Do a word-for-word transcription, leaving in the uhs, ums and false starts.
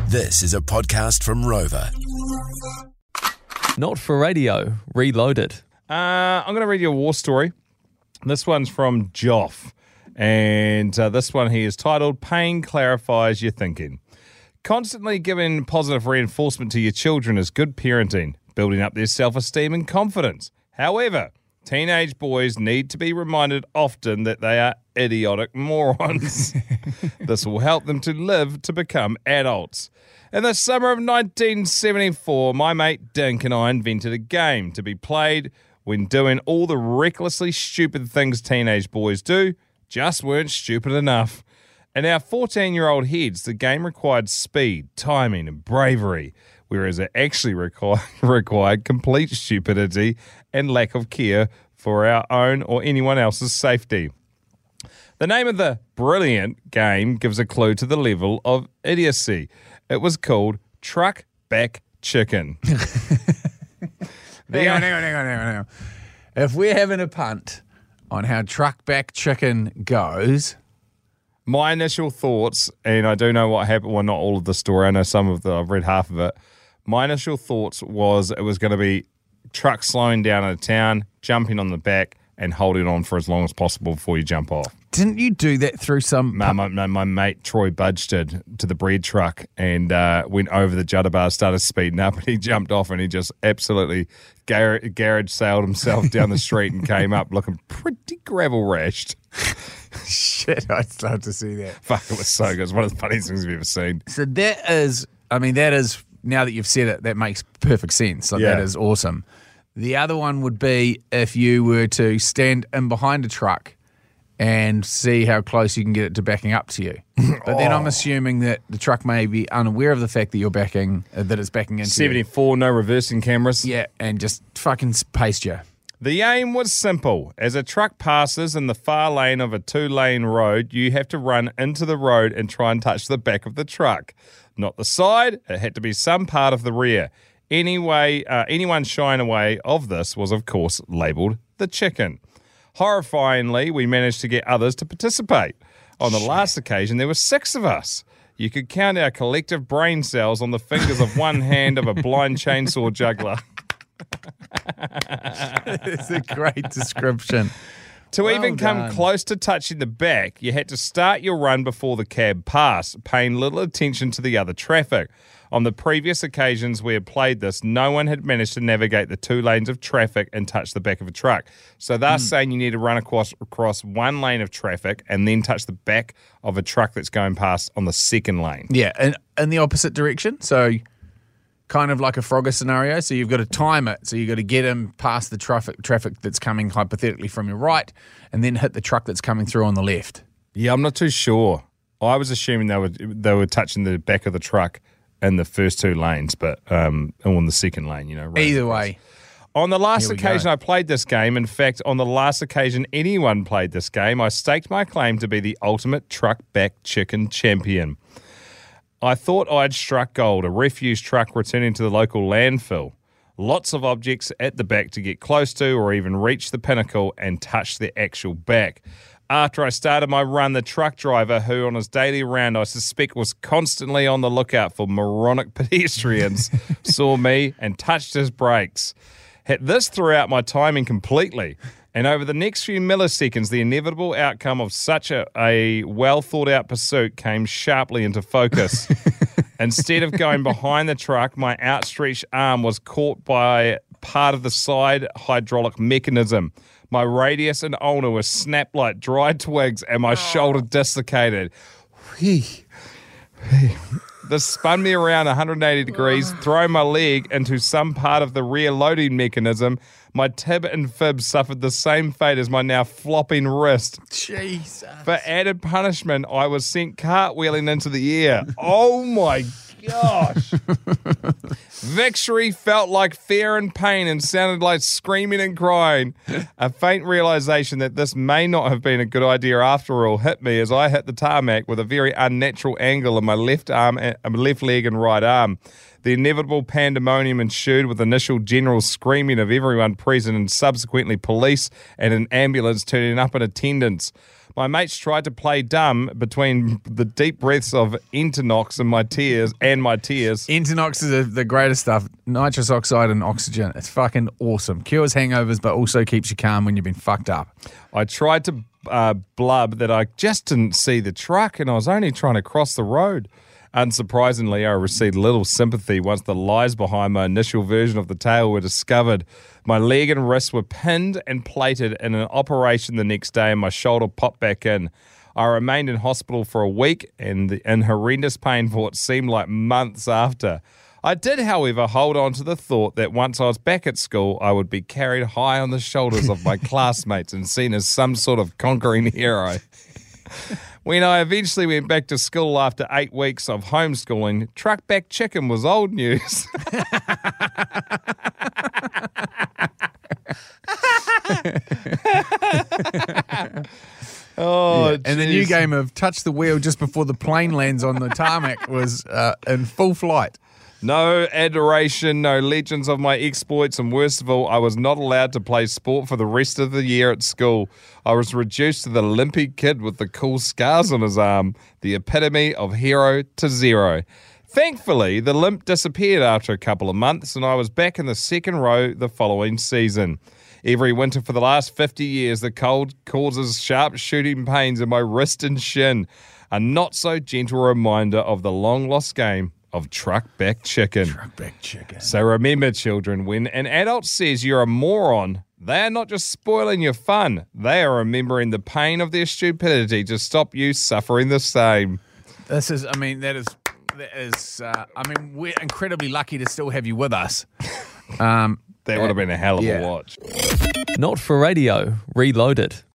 This is a podcast from Rover. Not for radio, reloaded. Uh, I'm going to read you a war story. This one's from Joff. And uh, this one he is titled, Pain Clarifies Your Thinking. Constantly giving positive reinforcement to your children is good parenting, building up their self-esteem and confidence. However, teenage boys need to be reminded often that they are idiotic morons. This will help them to live to become adults. In the summer of nineteen seventy-four, my mate Dink and I invented a game to be played when doing all the recklessly stupid things teenage boys do just weren't stupid enough. In our fourteen-year-old heads, the game required speed, timing, and bravery, whereas it actually required, required complete stupidity and lack of care for our own or anyone else's safety. The name of the brilliant game gives a clue to the level of idiocy. It was called Truck Back Chicken. hang on, hang on, hang on, hang on, hang on. If we're having a punt on how Truck Back Chicken goes... My initial thoughts, and I do know what happened, well, not all of the story, I know some of the, I've read half of it. My initial thoughts was it was going to be truck slowing down in a town, jumping on the back, and holding on for as long as possible before you jump off. Didn't you do that through some... My, my, my, my mate Troy Budge did to the bread truck and uh, went over the judder bar, started speeding up, and he jumped off and he just absolutely gar- garage sailed himself down the street and came up looking pretty gravel rashed. Shit, I'd love to see that. Fuck, it was so good. It's one of the funniest things we've ever seen. So that is, I mean, that is, now that you've said it, that makes perfect sense. Like, Yeah. That is awesome. The other one would be if you were to stand in behind a truck and see how close you can get it to backing up to you. But then I'm assuming that the truck may be unaware of the fact that you're backing, uh, that it's backing into seventy-four, no reversing cameras. you. Yeah, and just fucking paced you. The aim was simple. As a truck passes in the far lane of a two-lane road, you have to run into the road and try and touch the back of the truck. Not the side, it had to be some part of the rear. Anyway, uh, anyone shying away of this was, of course, labelled the chicken. Horrifyingly, we managed to get others to participate. On the last occasion, there were six of us. You could count our collective brain cells on the fingers of one hand of a blind chainsaw juggler. It's a great description. To Well even come done. close to touching the back, you had to start your run before the cab passed, paying little attention to the other traffic. On the previous occasions we had played this, no one had managed to navigate the two lanes of traffic and touch the back of a truck. So they're Hmm. saying you need to run across, across one lane of traffic and then touch the back of a truck that's going past on the second lane. Yeah, and in the opposite direction. So kind of like a Frogger scenario. So you've got to time it. So you've got to get him past the traffic traffic that's coming hypothetically from your right and then hit the truck that's coming through on the left. Yeah, I'm not too sure. I was assuming they were they were touching the back of the truck in the first two lanes, but um, on the second lane, you know. running Either across. way. On the last Here we occasion go. I played this game, in fact, on the last occasion anyone played this game, I staked my claim to be the ultimate truck back chicken champion. I thought I'd struck gold, a refuse truck returning to the local landfill. Lots of objects at the back to get close to or even reach the pinnacle and touch the actual back. After I started my run, the truck driver, who on his daily round I suspect was constantly on the lookout for moronic pedestrians, saw me and touched his brakes. Hit this threw out my timing completely. And over the next few milliseconds, the inevitable outcome of such a, a well-thought-out pursuit came sharply into focus. Instead of going behind the truck, my outstretched arm was caught by part of the side hydraulic mechanism. My radius and ulnar were snapped like dried twigs and my shoulder dislocated. Whee. Whee. This spun me around one hundred eighty degrees, throwing my leg into some part of the rear loading mechanism. My tib and fib suffered the same fate as my now flopping wrist. Jesus. For added punishment, I was sent cartwheeling into the air. Oh my gosh. Victory felt like fear and pain and sounded like screaming and crying. A faint realization that this may not have been a good idea after all hit me as I hit the tarmac with a very unnatural angle in my left arm, and left leg and right arm. The inevitable pandemonium ensued with initial general screaming of everyone present and subsequently police and an ambulance turning up in attendance. My mates tried to play dumb between the deep breaths of Internox and my tears and my tears. Internox is the greatest stuff. Nitrous oxide and oxygen. It's fucking awesome. Cures hangovers, but also keeps you calm when you've been fucked up. I tried to uh, blub that I just didn't see the truck and I was only trying to cross the road. Unsurprisingly, I received little sympathy once the lies behind my initial version of the tale were discovered. My leg and wrist were pinned and plated in an operation the next day and my shoulder popped back in. I remained in hospital for a week and in horrendous pain for what seemed like months after. I did, however, hold on to the thought that once I was back at school, I would be carried high on the shoulders of my classmates and seen as some sort of conquering hero. When I eventually went back to school after eight weeks of homeschooling, truck back chicken was old news. Oh, yeah. And the new game of touch the wheel just before the plane lands on the tarmac was uh, in full flight. No adoration, no legends of my exploits, and worst of all, I was not allowed to play sport for the rest of the year at school. I was reduced to the limpy kid with the cool scars on his arm, the epitome of hero to zero. Thankfully, the limp disappeared after a couple of months, and I was back in the second row the following season. Every winter for the last fifty years, the cold causes sharp shooting pains in my wrist and shin, a not-so-gentle reminder of the long-lost game of truck back chicken. Truck back chicken. So remember, children, when an adult says you're a moron, they are not just spoiling your fun. They are remembering the pain of their stupidity to stop you suffering the same. This is, I mean, that is, that is, uh, I mean, we're incredibly lucky to still have you with us. Um, That would have been a hell of yeah. a watch. Not for radio. Reloaded.